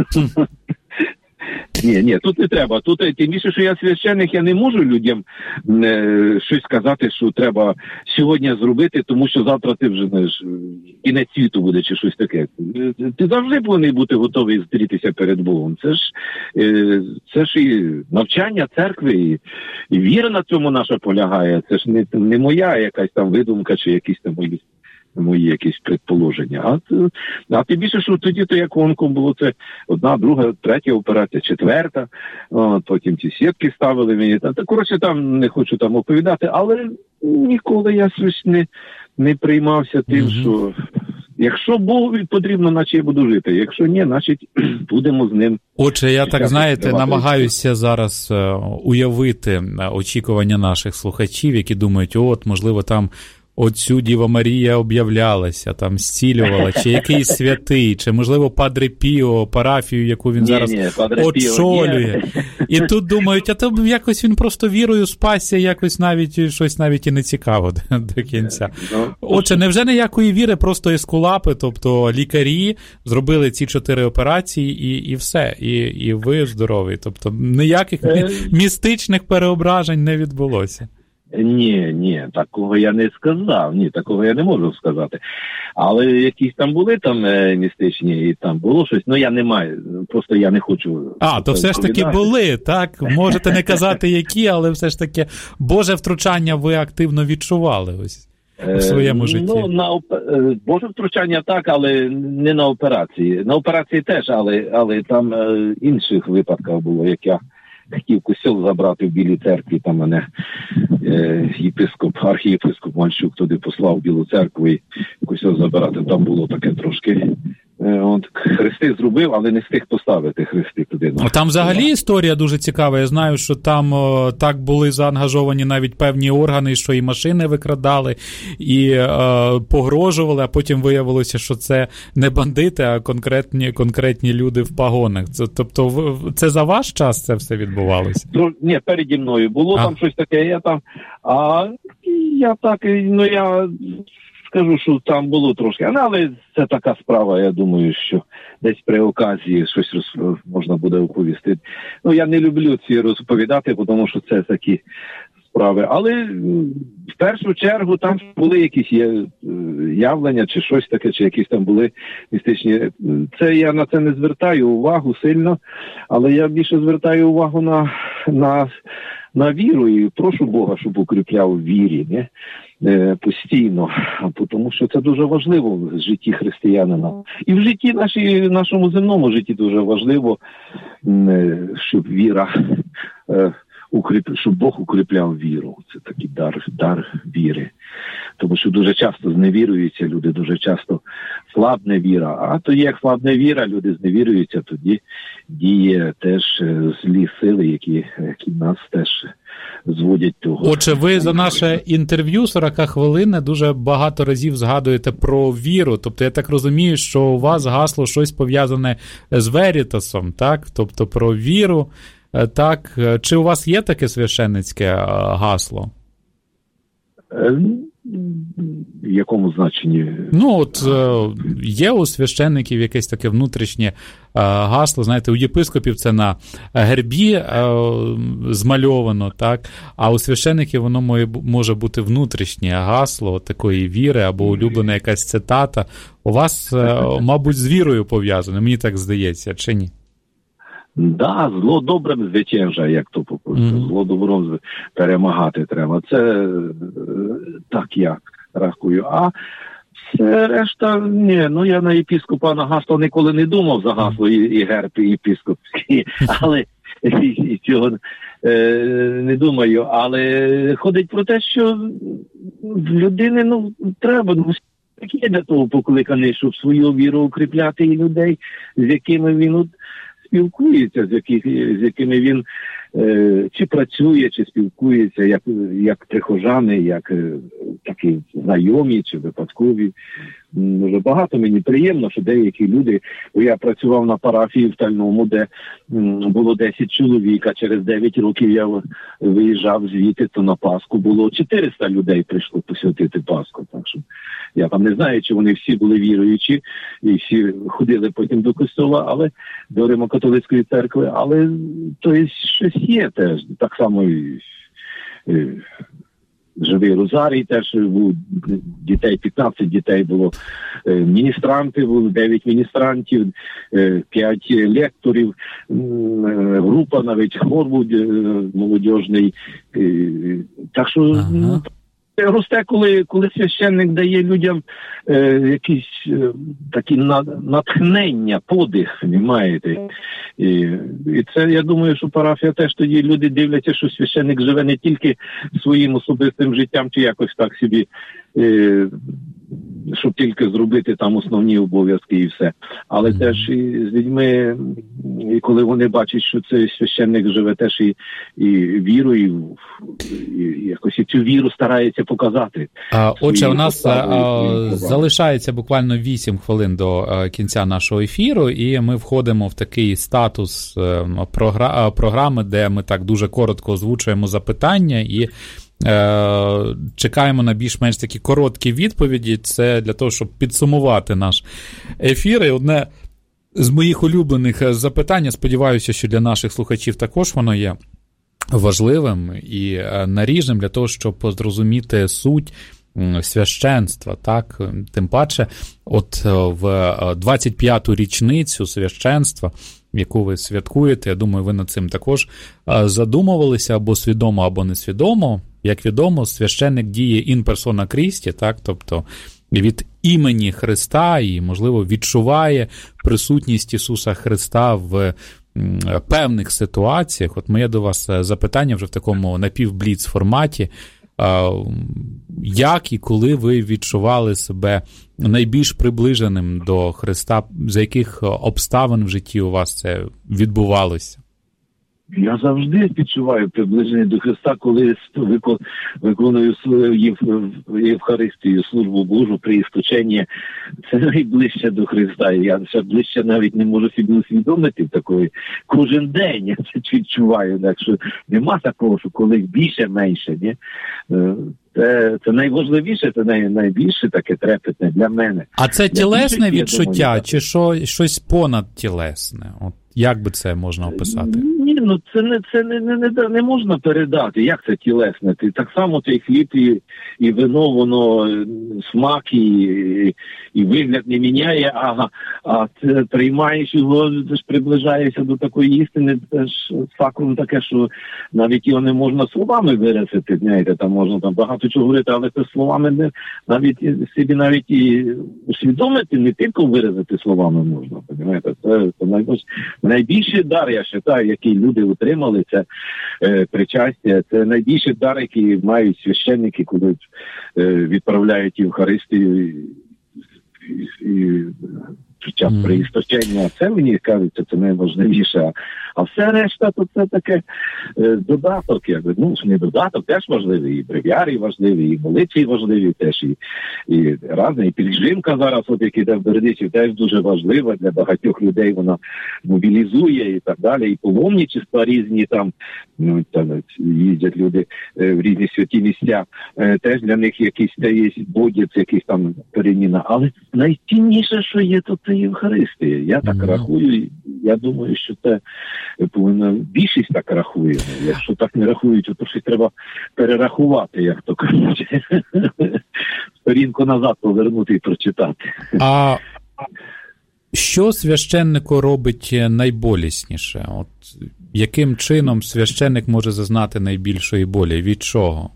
Ні, тут не треба. Тут тим більше, що я священник, я не можу людям щось сказати, що треба сьогодні зробити, тому що завтра ти вже, знаєш, кінець світу буде чи щось таке. Ти завжди повинен бути готовий зустрітися перед Богом. Це ж і навчання церкви, і віра на цьому наша полягає. Це ж не моя якась там видумка чи якісь там мої якісь предположення. А тим більше, що тоді, то як онком було, це 1, 2, 3 операція, 4, потім ці сітки ставили мені. Коротше, там не хочу там оповідати, але ніколи я щось не приймався тим, що якщо Богу потрібно, наче я буду жити. Якщо ні, значить будемо з ним. Отже, я так, знаєте, намагаюся зараз уявити очікування наших слухачів, які думають, можливо, там оцю Діва Марія об'являлася, там зцілювала, чи якийсь святий, чи, можливо, Падре Піо, парафію, яку він зараз очолює. І тут думають, а то якось він просто вірою спасся, якось щось навіть і не цікаво до кінця. Отже, невже ніякої віри, просто ескулапи, тобто лікарі зробили ці 4 операції і все, і ви здорові. Тобто ніяких містичних переображень не відбулося. Ні, такого я не сказав. Ні, такого я не можу сказати. Але якісь там були містичні, і там було щось, я не маю, просто я не хочу. То все ж таки були, так? Можете не казати які, але все ж таки Боже втручання ви активно відчували ось у своєму житті. Боже втручання так, але не на операції. На операції теж, але там інших випадків було, як я хотів костюм забрати в Білій церкві, там мене архієпископ Мальчук туди послав в Білу церкву і костюм забирати. Там було таке трошки. Хрести зробив, але не встиг поставити хрести туди. Там взагалі історія дуже цікава. Я знаю, що там так були заангажовані навіть певні органи, що і машини викрадали, і погрожували, а потім виявилося, що це не бандити, а конкретні люди в пагонах. Тобто це за ваш час це все відбувалося? Ні, переді мною було там щось таке, я скажу, що там було трошки, але це така справа, я думаю, що десь при оказії щось можна буде оповісти. Я не люблю ці розповідати, тому що це такі справи. Але в першу чергу там були якісь явлення, чи щось таке, чи якісь там були містичні. Я на це не звертаю увагу сильно, але я більше звертаю увагу на віру і прошу Бога, щоб укріпляв в вірі, постійно, тому що це дуже важливо в житті християнина. І в житті нашому земному житті дуже важливо, щоб віра, щоб Бог укріпляв віру. Це такий дар віри. Тому що дуже часто зневіруються люди, дуже часто слабне віра. А тоді, як слабне віра, люди зневіруються, тоді діє теж злі сили, які нас теж зводять того. Отже, ви за наше інтерв'ю 40 хвилин дуже багато разів згадуєте про віру. Тобто я так розумію, що у вас гасло щось пов'язане з Верітасом, так? Тобто про віру, так? Чи у вас є таке священницьке гасло? якому значенні? Ну, от є у священників якесь таке внутрішнє гасло, знаєте, у єпископів це на гербі змальовано, так, а у священників воно може бути внутрішнє гасло такої віри або улюблена якась цитата. У вас, мабуть, з вірою пов'язано, мені так здається, чи ні? Да, зло добрим зwycięża, як то по-польську. Зло добром перемагати треба. Це так я рахую. А все решта, ні, ну я на єпископа, на гасло ніколи не думав за гасло і герб єпископський, але і цього не думаю. Але ходить про те, що в людини, ну, треба, ну, є для того покликаний, щоб свою віру укріпляти і людей, з якими він спілкується, з якими він чи працює, чи спілкується, як прихожани, як такі знайомі, чи випадкові. Дуже багато мені приємно, що деякі люди, бо я працював на парафії в Тальному, де було 10 чоловік, а через 9 років я виїжджав звідти, то на Пасху було 400 людей прийшло посвятити Пасху. Так що я там не знаю, чи вони всі були віруючі, і всі ходили потім до костьола, але до Римо-католицької церкви, але то є щось є теж, так само і Живий Розарій теж був, дітей, 15 дітей було, міністранти були, 9 міністрантів, 5 лекторів, група, навіть хор був молодіжний. Так що росте, коли священник дає людям якісь такі натхнення, подих, розумієте. І це, я думаю, що парафія теж тоді люди дивляться, що священник живе не тільки своїм особистим життям, чи якось так собі, щоб тільки зробити там основні обов'язки і все. Але теж і з людьми, і коли вони бачать, що цей священник живе теж і вірою, і якось і цю віру старається показати. Отже, у нас залишається буквально 8 хвилин до кінця нашого ефіру, і ми входимо в такий статус програми, де ми так дуже коротко озвучуємо запитання і чекаємо на більш-менш такі короткі відповіді. Це для того, щоб підсумувати наш ефір. І одне з моїх улюблених запитань, сподіваюся, що для наших слухачів також воно є важливим і наріжним для того, щоб зрозуміти суть священства, так? Тим паче, от в 25-ту річницю священства, яку ви святкуєте, я думаю, ви над цим також задумувалися, або свідомо, або несвідомо. Як відомо, священник діє in persona Christi, так, тобто від імені Христа і, можливо, відчуває присутність Ісуса Христа в певних ситуаціях. От моє до вас запитання вже в такому напівбліц форматі. Як і коли ви відчували себе найбільш приближеним до Христа, за яких обставин в житті у вас це відбувалося? Я завжди відчуваю приближення до Христа, коли виконую свою Євхаристію, службу Божу, приісточення. Це найближче до Христа. Я ще ближче навіть не можу собі усвідомити такої. Кожен день я це відчуваю. Так що нема такого, що коли більше, менше. Ні? Це найважливіше, це найбільше таке трепетне для мене. А це тілесне відчуття, чи щось понадтілесне? От як би це можна описати? Ні, ну це не можна передати. Як це тілесне? Так само цей хліб і вино, воно смак і вигляд не міняє, а це приймаєш його, ж приближаєшся до такої істини, теж фактом таке, що навіть його не можна словами виразити, знаєте, там можна там багато чого говорити, але це словами навіть собі навіть і усвідомити, не тільки виразити словами можна, розумієте? Це найбільший дар, я вважаю, який люди отримали, це причастя, це найбільший дар, який мають священники, коли відправляють Євхаристію і під час приісточення. Це, мені кажеться, це найважливіше. А все решта, то це таке додаток, якби. Ну, не додаток, теж важливий, і брев'ярій важливий, і молитві важливі теж, і разне, і пільгримка зараз, от як іде в Бердичі, теж дуже важлива для багатьох людей, вона мобілізує і так далі, і паломничества різні там, ну, там їздять люди в різні святі місця, теж для них якийсь є бодєць, якийсь там переміна. Але найцінніше, що є, то це Євхаристія. Я так рахую, я думаю, що це повинна більшість так рахує. Якщо так не рахують, то щось треба перерахувати, як то кажуть. Сторінку назад повернути і прочитати. А що священнику робить найболісніше? От яким чином священник може зазнати найбільшої болі? Від чого?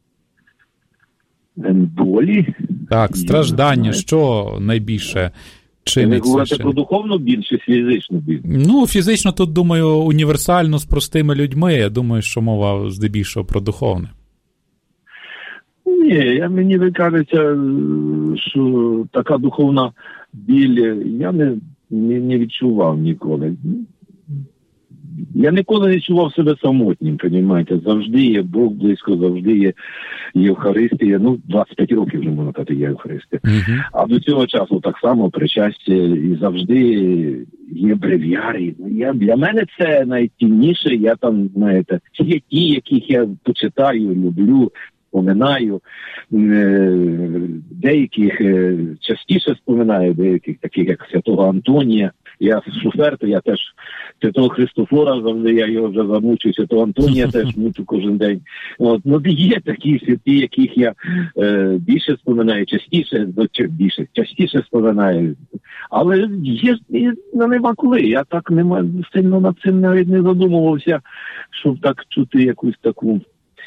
Болі? Так, страждання. Що найбільше чинить? Ви говорите про духовну біль чи фізичну біль? Ну, фізично тут, думаю, універсально з простими людьми. Я думаю, що мова здебільшого про духовне. Ні, мені кажеться, що така духовна біль я не відчував ніколи. Я ніколи не відчував себе самотнім, розумієте? Завжди є Бог близько, завжди є Євхаристія. Ну, 25 років вже, можна сказати, є Євхаристія. А до цього часу так само причастя і завжди є брев'ярі. Для мене це найцінніше. Я там, знаєте, є ті, яких я почитаю, люблю, споминаю, деяких частіше споминаю, деяких, таких як святого Антонія. Я шофер, то я теж святого Христофора завжди, я його вже замучу, святого Антонія теж мучу кожен день. От, ну, є такі святі, яких я більше споминаю, частіше споминаю. Але є, нема коли. Я так сильно над цим навіть не задумувався, щоб так чути якусь таку.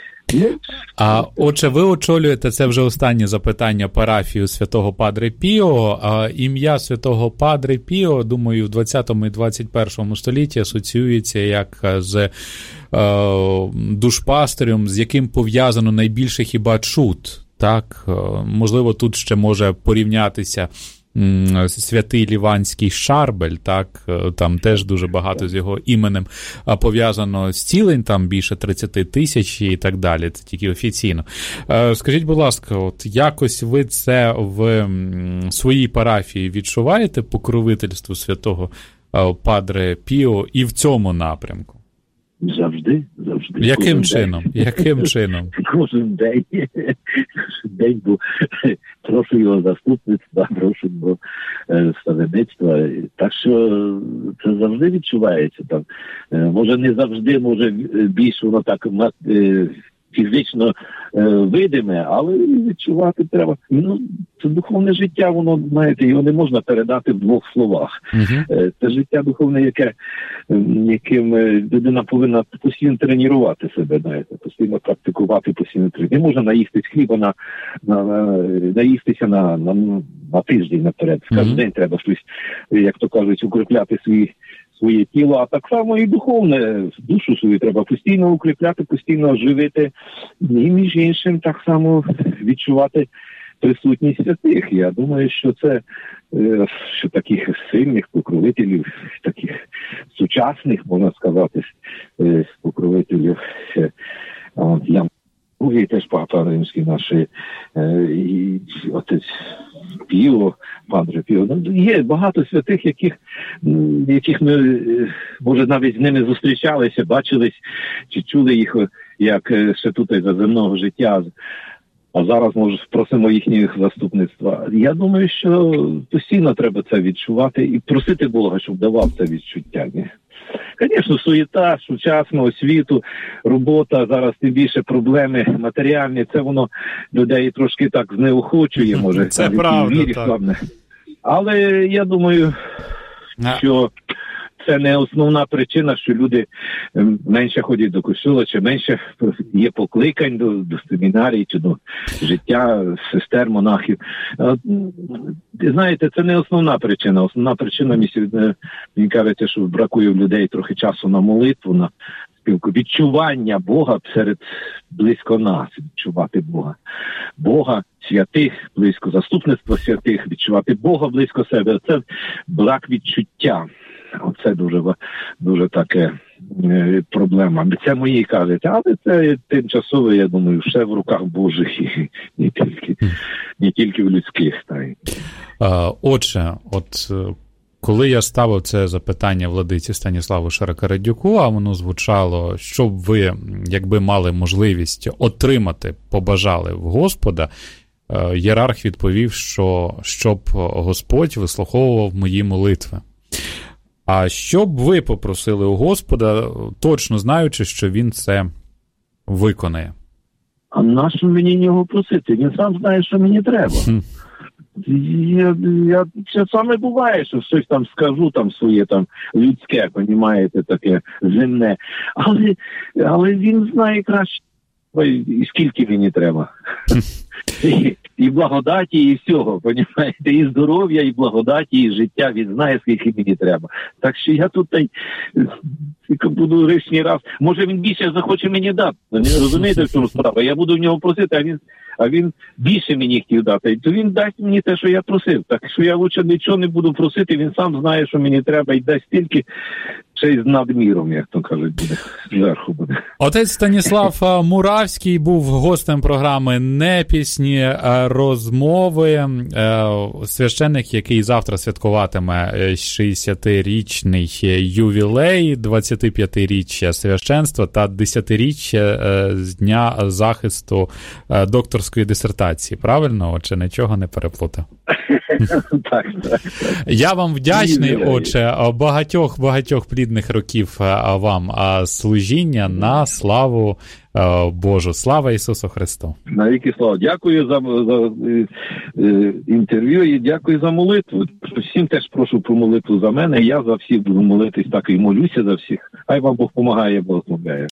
А отже, ви очолюєте, це вже останнє запитання, парафію святого Падре Піо. Ім'я святого Падре Піо, думаю, в 20 і 21 столітті асоціюється як з душпастирем, з яким пов'язано найбільше хіба чуд. Так? Можливо, тут ще може порівнятися святий Ліванський Шарбель, так, там теж дуже багато з його іменем пов'язано з цілень, там більше 30 тисяч і так далі, це тільки офіційно. Скажіть, будь ласка, от якось ви це в своїй парафії відчуваєте, покровительство святого Падре Піо і в цьому напрямку? Завжди. Яким чином? Кожен день, бо прошу його заступництва, прошу його ставлеництва. Так що це завжди відчувається. Там. Може не завжди, може більш воно так фізично видиме, але відчувати треба. Ну, це духовне життя, воно, знаєте, його не можна передати в двох словах. Це життя духовне, яким людина повинна постійно тренувати себе, знаєте, постійно практикувати, постійно тренувати. Не можна наїстись хліба, наїстися на тиждень наперед. Кожен день треба щось, як то кажуть, укріпляти своє тіло, а так само і духовне, душу свою треба постійно укріпляти, постійно живити, і між іншим так само відчувати присутність святих. Я думаю, що це, що таких сильних покровителів, таких сучасних, можна сказати, покровителів, Ян Другий теж Папа Римський наш, і отець Піо, Падре Піо. Ну, є багато святих, яких ми, може, навіть з ними зустрічалися, бачились, чи чули їх, як ще тут за земного життя. А зараз, може, просимо їхніх заступництва. Я думаю, що постійно треба це відчувати і просити Бога, щоб давав це відчуття. Звісно, суєта сучасного світу, робота, зараз тим більше проблеми матеріальні, це воно людей трошки так знеохочує, може. Це правда, так. Але я думаю, що це не основна причина, що люди менше ходять до костюла, чи менше є покликань до семінарій, чи до життя сестер, монахів. Знаєте, це не основна причина. Основна причина, мені кажеться, що бракує в людей трохи часу на молитву, на спілку. Відчування Бога близько нас, відчувати Бога, святих, близько заступництва святих, відчувати Бога близько себе. Це брак відчуття. Оце дуже таке проблема. Це мої кажуть, але це тимчасово, я думаю, ще в руках Божих і не тільки в людських. Отже, коли я ставив це запитання владиці Станіславу Шаракарадюку, а воно звучало, щоб ви, якби мали можливість отримати, побажали в Господа, ієрарх відповів, що щоб Господь вислуховував мої молитви. А що б ви попросили у Господа, точно знаючи, що він це виконає? А нащо мені нього просити? Він сам знає, що мені треба. Я часами буває, що щось там скажу, там своє там людське, понімаєте, таке земне. Але він знає краще, і скільки мені треба. І благодаті, і всього, понімаєте, і здоров'я, і благодаті, і життя, він знає, скільки мені треба. Так що я тут буду лишній раз, може він більше захоче мені дати, розумієте, в чому справа? Я буду в нього просити, а він більше мені хотів дати, то він дасть мені те, що я просив. Так що я лучше нічого не буду просити, він сам знає, що мені треба, і дасть стільки, ще й з надміром, як то кажуть, буде, зверху буде. Отець Станіслав Муравський був гостем програми «Не пісні, розмови». Священник, який завтра святкуватиме 60-річний ювілей, 25-річчя священства та 10-річчя з дня захисту докторської дисертації. Правильно? Отже, нічого не переплутав. Так. Я вам вдячний, отже, багатьох плідних років вам служіння на славу Божу. Слава Ісусу Христу! Навіки слава. Дякую за інтерв'ю і дякую за молитву. Всім теж прошу про молитву за мене. Я за всіх буду молитись, так і молюся за всіх. Хай вам Бог помагає, благословляє.